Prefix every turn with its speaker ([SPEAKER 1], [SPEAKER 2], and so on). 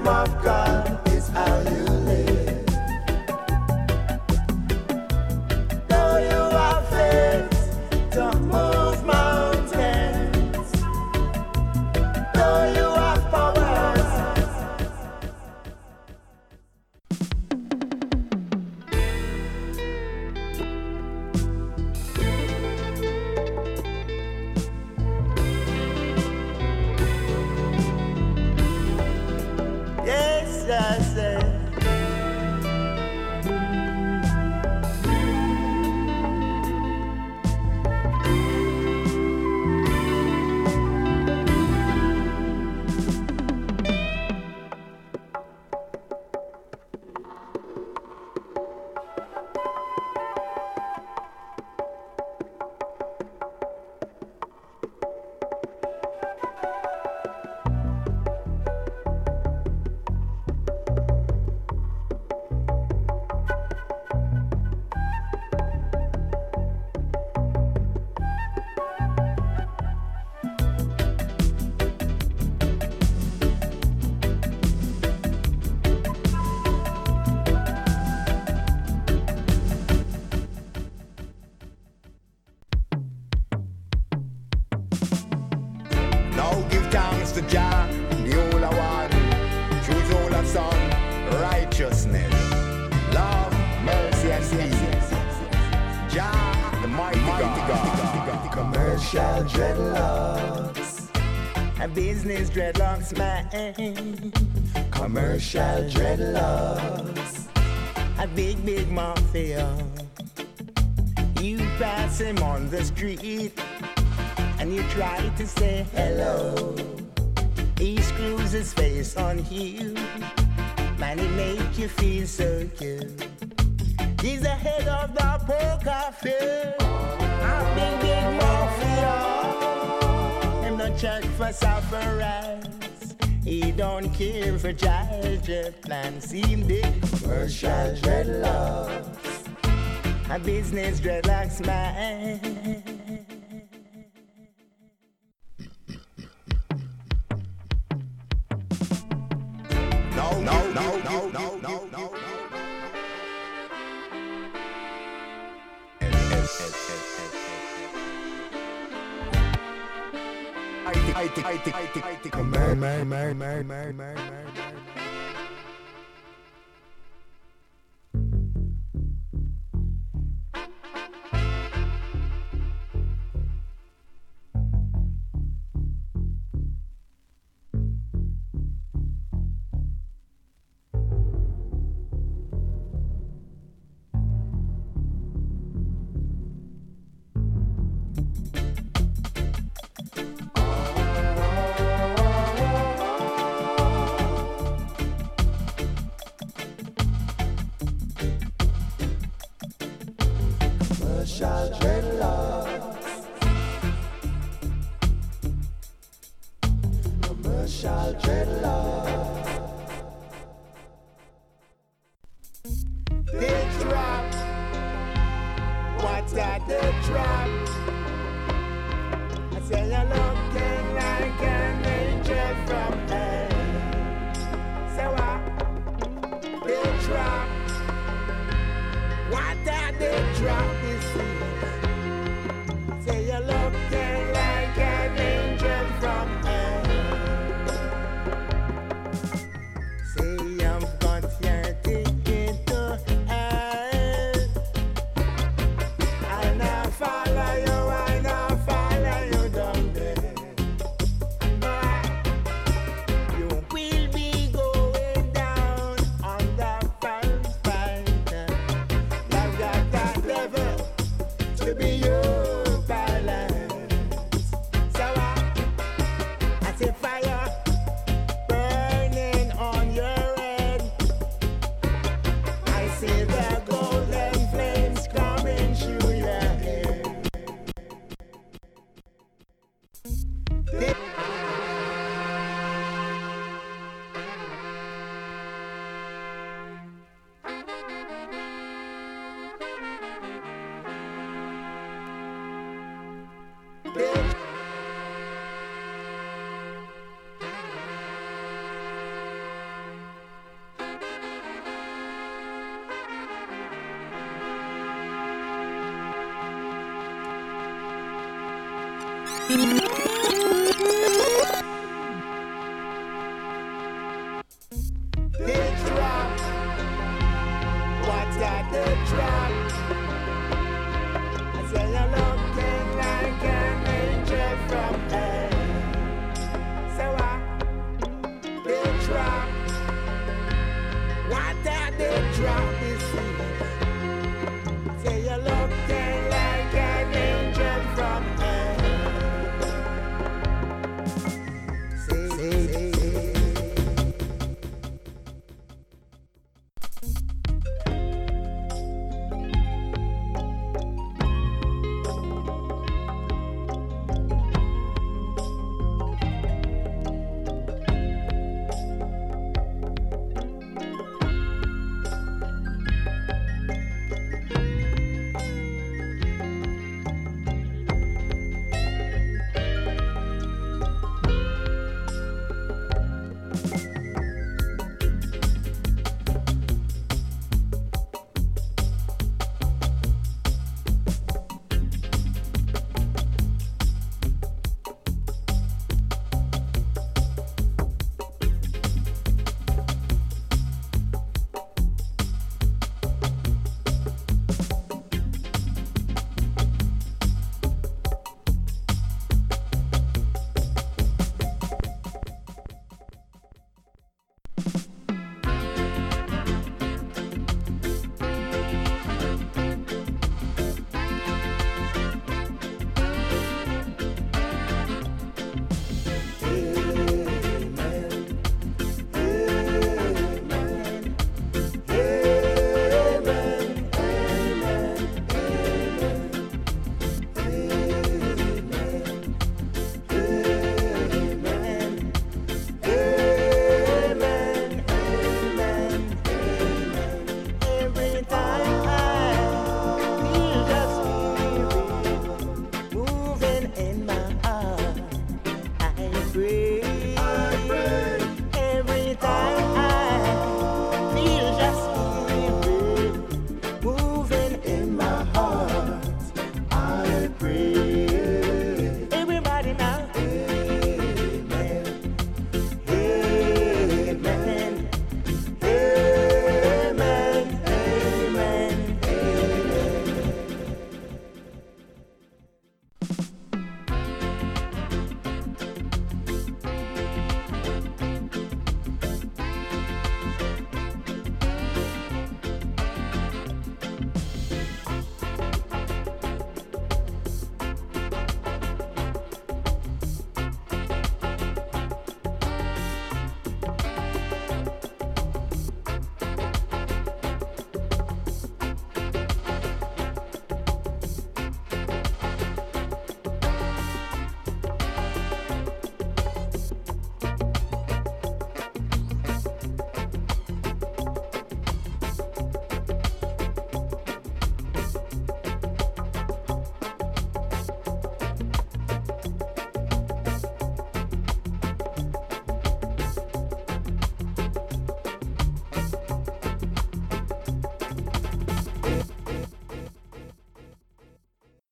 [SPEAKER 1] kingdom of God is how you live. Though you have faith to move mountains, though you have powers. Yes, I say.
[SPEAKER 2] Now give thanks to Jah, the Holy One, choose all of Son, righteousness, love, mercy, and peace. Jah, the mighty God.
[SPEAKER 1] Commercial dreadlocks,
[SPEAKER 2] A business dreadlocks man.
[SPEAKER 1] commercial dreadlocks.
[SPEAKER 2] A big mafia. You pass him on the street and you try to say hello. He screws his face on you. Man, it make you feel so cute. He's the head of the poker field. A big mafia. Him don't check for sufferance. He don't care for child plans. Him big
[SPEAKER 1] Commercial dreadlocks,
[SPEAKER 2] a business dreadlocks man. No.
[SPEAKER 1] commercial dreadlocks, commercial dreadlocks.
[SPEAKER 2] They drop. What's that? They drop. I say you're looking like an angel from hell. So what? They drop. What that? They drop this seed. Say you're looking like an angel from hell. Say I've got your ticket to hell. I now follow you, I now follow you down there. You will be going down on the first fight. I've got that devil to be your balance. So I say fire burning on your head. I see the golden flames coming through your hair.